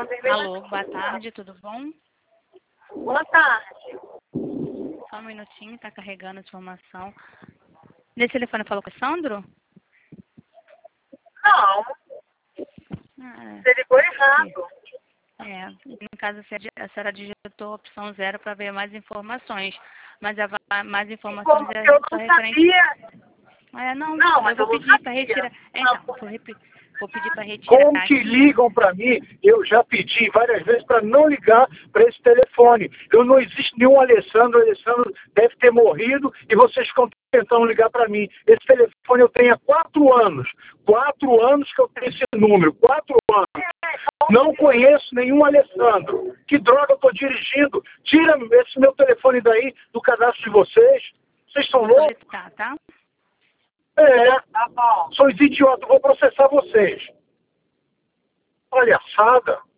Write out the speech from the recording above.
Alô, boa tarde, tudo bom? Boa tarde. Só um minutinho, tá carregando a informação. Nesse telefone falou com o Sandro? Não, Ah, você ligou errado. no caso a senhora digitou a opção 0 para ver mais informações. Mas mais informações é Eu só não referente. sabia. Não, Não, mas eu vou eu não pedir para sabia. retirar. Não. Vou pedir para retirar Como que aqui. ligam para mim? Eu já pedi várias vezes para não ligar para esse telefone. Não existe nenhum Alessandro. O Alessandro deve ter morrido e vocês ficam tentando ligar para mim. Esse telefone eu tenho há 4 anos. 4 anos que eu tenho esse número. 4 anos. Não conheço nenhum Alessandro. Que droga eu estou dirigindo? Tira esse meu telefone daí do cadastro de vocês. Vocês são loucos? Solicitar, tá? Tá bom. Sou idiotas, vou processar vocês. Palhaçada.